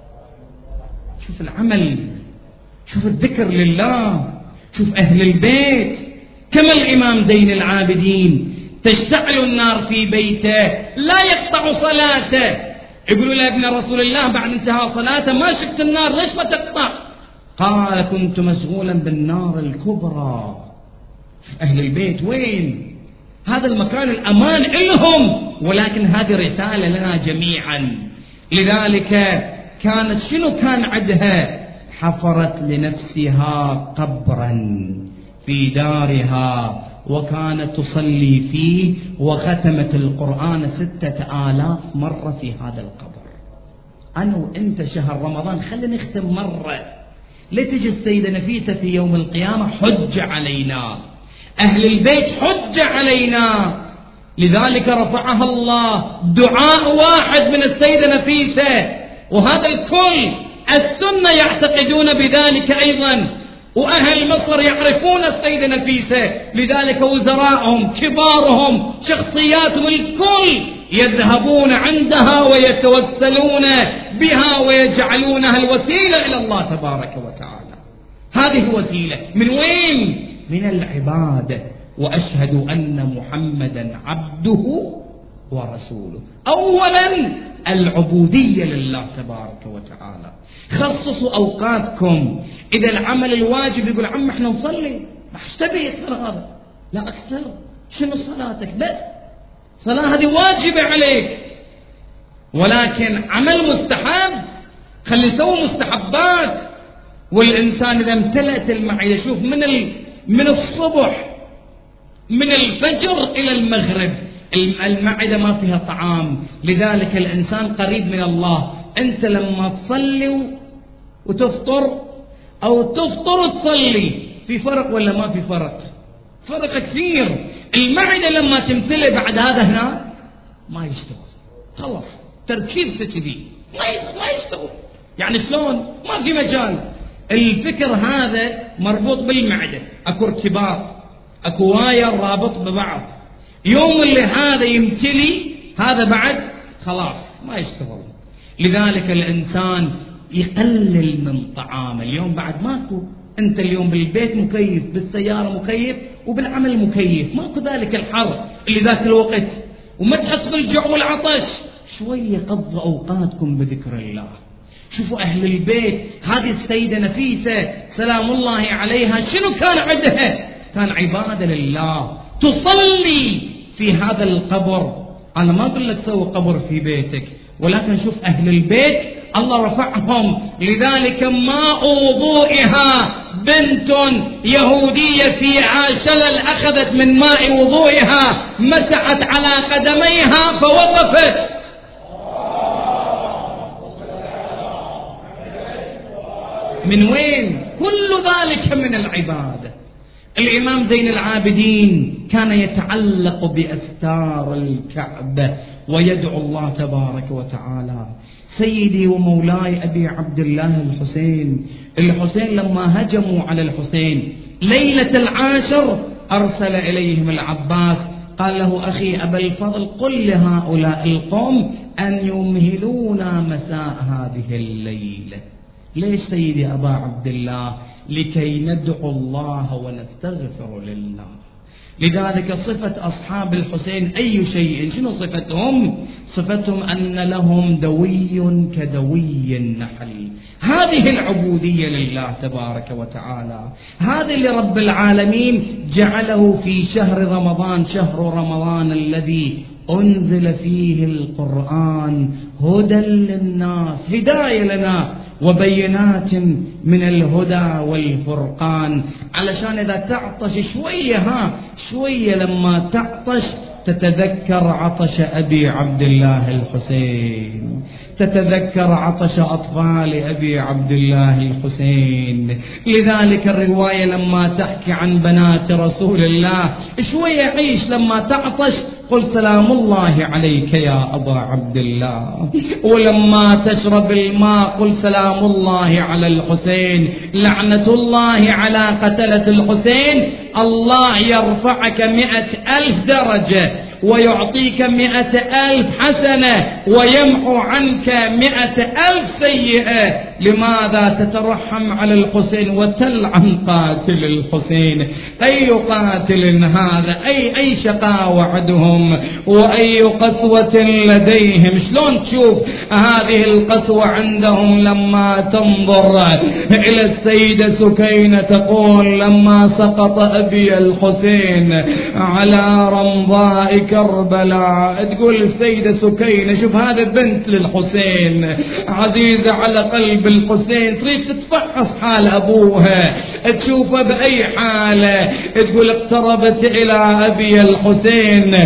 [SPEAKER 1] شوف العمل، شوف الذكر لله، شوف أهل البيت. كما الإمام زين العابدين تشتعل النار في بيته لا يقطع صلاته، يقولوا له ابن رسول الله بعد انتهاء صلاته ما شفت النار ليش ما تقطع؟ قال كنت مشغولا بالنار الكبرى. أهل البيت وين؟ هذا المكان الأمان لهم، ولكن هذه رسالة لنا جميعا. لذلك كانت شنو كان عندها؟ حفرت لنفسها قبرا في دارها وكانت تصلي فيه، وختمت القرآن ستة آلاف مرة في هذا القبر. أنا وإنت شهر رمضان خلينا نختم مرة، لتجي السيدة نفيسة في يوم القيامة حج علينا، أهل البيت حج علينا. لذلك رفعها الله دعاء واحد من السيدة نفيسة، وهذا الكل السنة يعتقدون بذلك أيضا، وأهل مصر يعرفون السيدة نفيسة. لذلك وزراءهم كبارهم شخصياتهم الكل يذهبون عندها ويتوسلون بها ويجعلونها الوسيلة إلى الله تبارك وتعالى. هذه وسيلة من وين؟ من العبادة. وأشهد أن محمدا عبده ورسوله. أولا العبودية لله تبارك وتعالى. خصصوا أوقاتكم. إذا العمل الواجب يقول عم احنا نصلي، ما تبي يصير هذا؟ لا أكثر. شنو صلاتك؟ بس صلاة هذه واجبة عليك، ولكن عمل مستحب خلي نسوي مستحبات. والإنسان إذا امتلأت المعية، شوف من ال... من الصبح من الفجر إلى المغرب المعدة ما فيها طعام، لذلك الإنسان قريب من الله. أنت لما تصلي وتفطر أو تفطر وتصلي في فرق ولا ما في فرق؟ فرق كثير. المعدة لما تمتلئ بعد هذا هنا ما يشتغل، خلص تركيبته كذي ما يشتغل. يعني شلون؟ ما في مجال. الفكر هذا مربوط بالمعدة، اكو ارتباط، اكو واير رابط ببعض. يوم اللي هذا يمتلي هذا بعد خلاص ما يشتغل. لذلك الإنسان يقلل من طعامه. اليوم بعد ماكو، أنت اليوم بالبيت مكيف، بالسيارة مكيف، وبالعمل مكيف، ماكو ذلك الحر اللي ذاك الوقت، وما تحس بالجوع والعطش. شوية قضوا أوقاتكم بذكر الله. شوفوا أهل البيت. هذه السيدة نفيسة سلام الله عليها شنو كان عندها؟ كان عبادة لله، تصلي في هذا القبر. أنا ما أقول لك سوي قبر في بيتك، ولكن شوف أهل البيت الله رفعهم. لذلك ماء وضوئها بنت يهودية في عاشلل أخذت من ماء وضوئها مسحت على قدميها فوقفت. من وين؟ كل ذلك من العبادة. الإمام زين العابدين كان يتعلق بأستار الكعبة ويدعو الله تبارك وتعالى. سيدي ومولاي أبي عبد الله الحسين، الحسين لما هجموا على الحسين ليلة العاشر أرسل إليهم العباس قال له أخي أبا الفضل قل لهؤلاء القوم أن يمهلونا مساء هذه الليلة. ليش سيدي أبا عبد الله؟ لكي ندعو الله ونستغفر لله. لذلك صفة أصحاب الحسين أي شيء؟ شنو صفتهم؟ صفتهم أن لهم دوي كدوي النحل. هذه العبودية لله تبارك وتعالى، هذا اللي رب العالمين جعله في شهر رمضان، شهر رمضان الذي أنزل فيه القرآن هدى للناس، هداية لنا وبينات من الهدى والفرقان، علشان إذا تعطش شوية ها شوية لما تعطش تتذكر عطش أبي عبد الله الحسين، تتذكر عطش أطفال أبي عبد الله الحسين. لذلك الرواية لما تحكي عن بنات رسول الله شوية عيش، لما تعطش قل سلام الله عليك يا أبا عبد الله، ولما تشرب الماء قل سلام الله على الحسين، لعنة الله على قتلة الحسين. الله يرفعك مئة ألف درجة ويعطيك مئة ألف حسنة ويمحو عنك مئة ألف سيئة. لماذا تترحم على الحسين وتلعن قاتل الحسين؟ أي قاتل هذا؟ أي أي شقاوة عندهم وأي قسوة لديهم. شلون تشوف هذه القسوة عندهم لما تنظر إلى السيدة سكينة تقول لما سقط أبي الحسين على رمضاء كربلاء، تقول السيدة سكينة شوف هذا بنت للحسين عزيزة على قلب الحسين، تريد تتفحص حال أبوها تشوفه بأي حالة، تقول اقتربت إلى أبي الحسين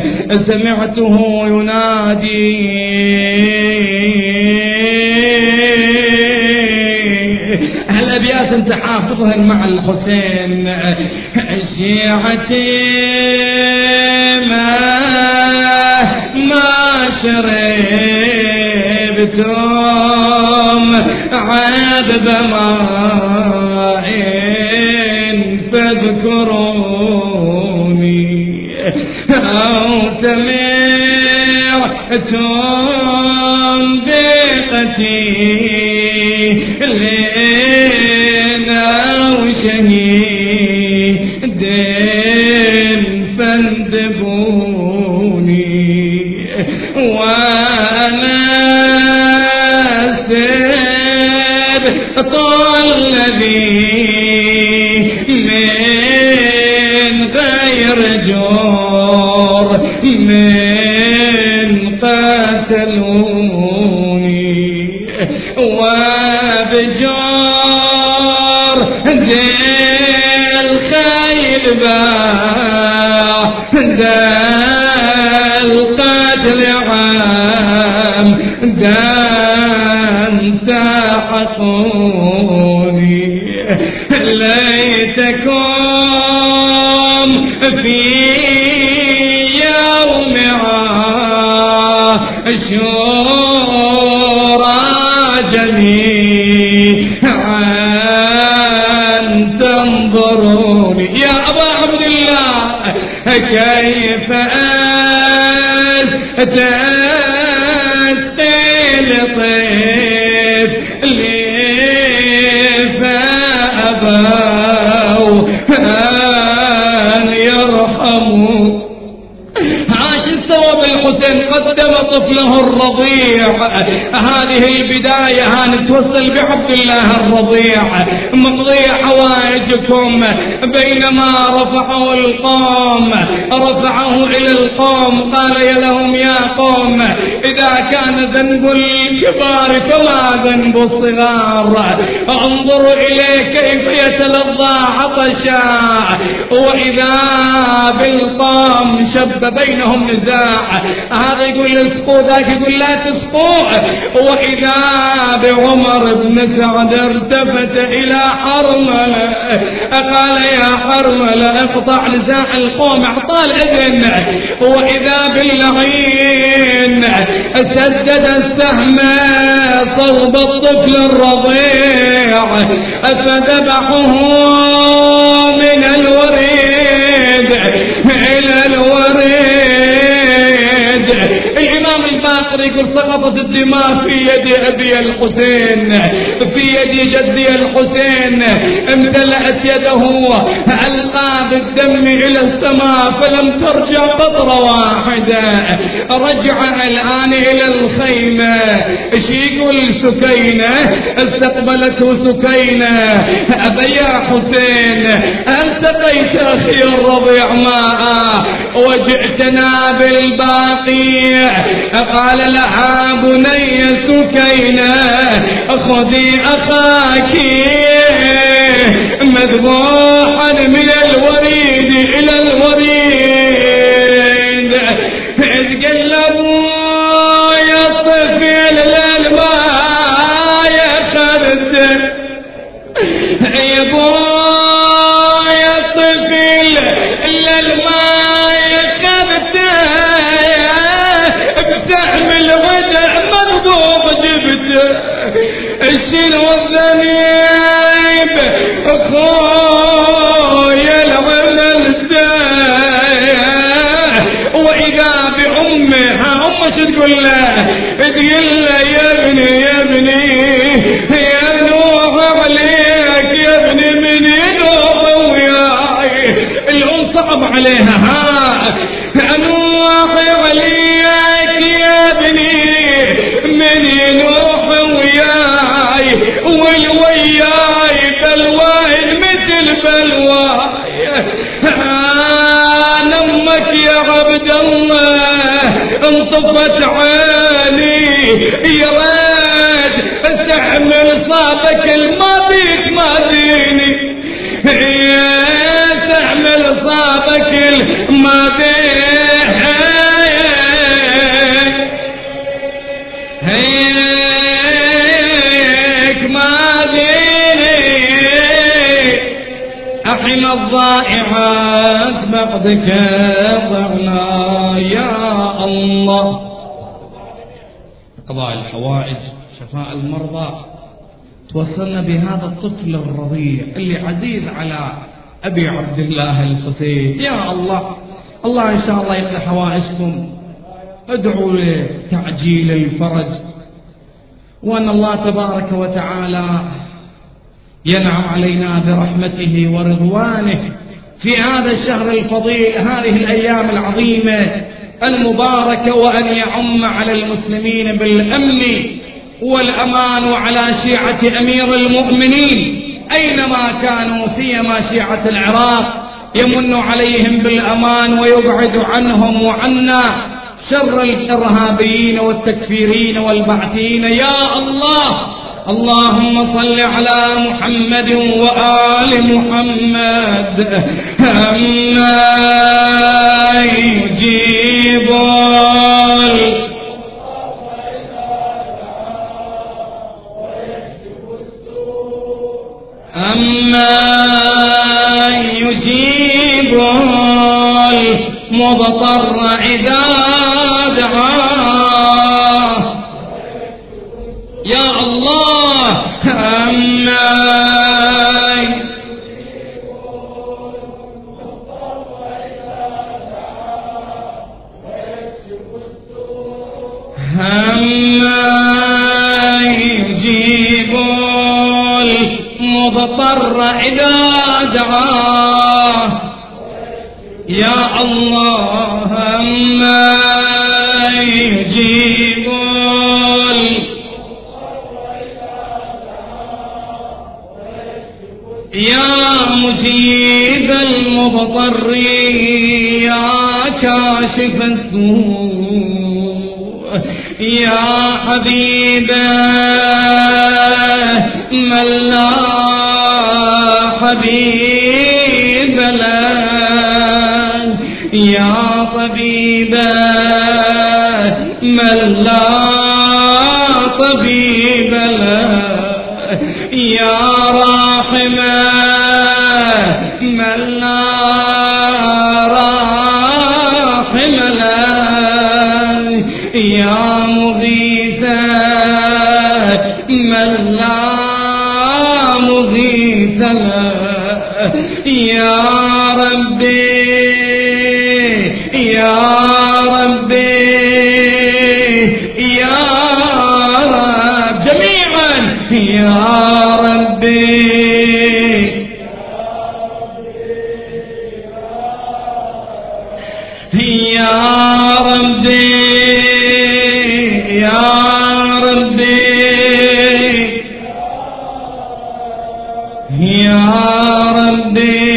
[SPEAKER 1] سمعته ينادي هالأبيات انت حافظهن مع الحسين. شيعتي ما ما شربتم عذب ماء فاذكروني أو سمعتم بقتي لنا وشهيد فاندبوني وانا السبط الذي من غير جور من قتلوني وبجور ذي الخيل باع ذا القتل عام دان ساحقوني. ليتكم في يوم عاشوراء جميعا تنظروني يا أبا عبد الله كيف أستثقل طيب لي فأبوا أن يرحموا. عاش سوى بالحسين قدم طفله الرضيع. هذه البداية هان توصل بعبد الله الرضيع مقضي حوائجكم بينما رفعوا القوم رفعه إلى القوم قال يا لهم يا قوم إذا كان ذنب الكبار فما ذنب الصغار انظروا إليه كيف يتلظى عطشا وإذا بالقوم شب بينهم نزاع هذا يقول اسقوا ذاك يقول لا تسقوا وإذا بعمر بن سعد التفت إلى حرملة قال يا حرملة اقطع نزاع القوم اعطاه الأذن وإذا باللعين سدد السهم صوب الطفل الرضيع فذبحه من الوريد إلى الوريد. الإمام الباقر يقول سقطت الدماء في يد أبي الحسين في يد جدي الحسين امتلأت يده ألقى بالدم إلى السماء فلم ترجع قطرة واحدة. رجع الآن إلى الخيمة ايش يقول سكينة استقبلته سكينة أبا يا حسين هل سقيت أخي الرضيع ماء وجئتنا بالباقي قال لها بني سكينة خذي أخاك مذبوحا من الوريد إلى الوريد اتقلبوا يا طفل للماء يا خرت يا يا طفل للماء يا خرت بسهم الودع مضبوط جبته الشنو الذنيب اخويا العمل واذا بامها ام شو تقول له تقول له يا ابني يا ابني يا نوح عليك يا ابني من نوح وياي الام صعب عليها ها نوح عليك يا ابني من نوح وياي والوياي بلواي مثل بلواي انا امك يا عبد الله انطفت عيني يا ريت استحمل صابك ما بيك ما ديني استحمل صابك ما بيك هيك ما ديني أحن الضائعات بعدك ضعنا يا الله. قضاء الحوائج شفاء المرضى توصلنا بهذا الطفل الرضيع اللي عزيز على أبي عبد الله الحسين. يا الله الله إن شاء الله يقضي حوائجكم ادعوا لتعجيل الفرج وأن الله تبارك وتعالى ينعم علينا برحمته ورضوانه في هذا الشهر الفضيل هذه الأيام العظيمة المباركة وأن يعم على المسلمين بالأمن والأمان وعلى شيعة أمير المؤمنين أينما كانوا سيما شيعة العراق يمن عليهم بالأمان ويبعد عنهم وعنا شر الإرهابيين والتكفيرين والبعثيين. يا الله اللهم صل على محمد وآل محمد أما يجيب أما يجيب المضطر إذا دعاه. يا الله أما أما يجيب المضطر إذا دعاه. يا الله أما يجيب يا مجيب المضطر يا كاشف السوء يا حبيبه من لا حبيب له يا طبيبه من لا طبيب له يا راحمه من لا راحم له يا مغيثا من لا مغيث له يا ربي يا ربي يا رب جميعا يا ربي يا ربي يا ربي يا ربي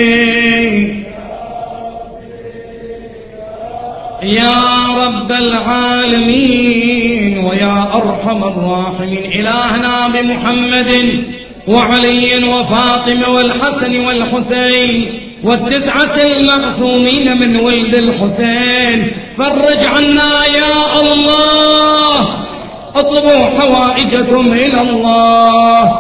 [SPEAKER 1] يا رب العالمين ويا أرحم الراحمين إلهنا بمحمد وعلي وفاطمة والحسن والحسين والتسعة المعصومين من ولد الحسين فرج عنا يا الله اطلبوا حوائجكم إلى الله.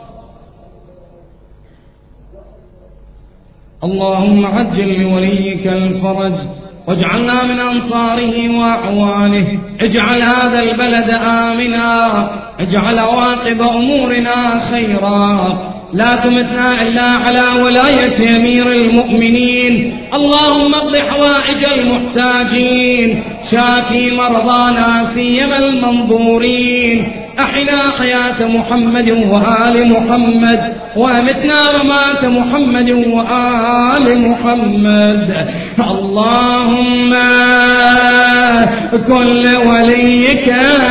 [SPEAKER 1] اللهم عجل لوليك الفرج واجعلنا من أنصاره وأعوانه اجعل هذا البلد آمنا اجعل عواقب أمورنا خيرا لا تمتنا إلا على ولاية أمير المؤمنين. اللهم اقض حوائج المحتاجين شافي مرضانا سيما المنظورين أحنا حياة محمد وآل محمد وأمتنا ممات محمد وآل محمد. اللهم كل وليك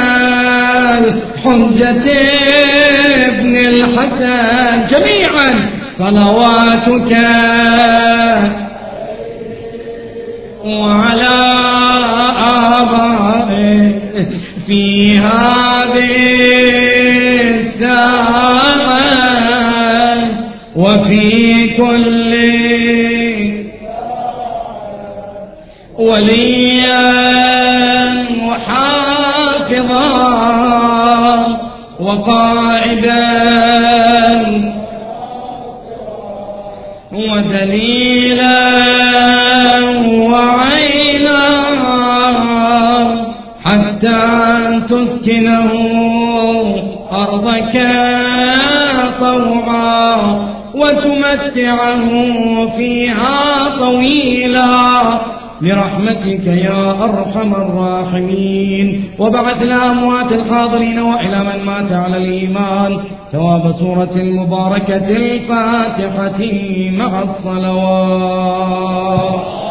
[SPEAKER 1] الحجة ابن الحسن جميعا صلواتك وعلى آبائه في هذه الساعة وفي كل وليا وحافظا وقائدا ودليلا وعينا حتى تسكنه أرضك طوعا وتمتعه فيها طويلا برحمتك يا أرحم الراحمين. وبعث الأموات الحاضرين وإلى من مات على الإيمان ثواب سورة المباركة الفاتحة مع الصلوات.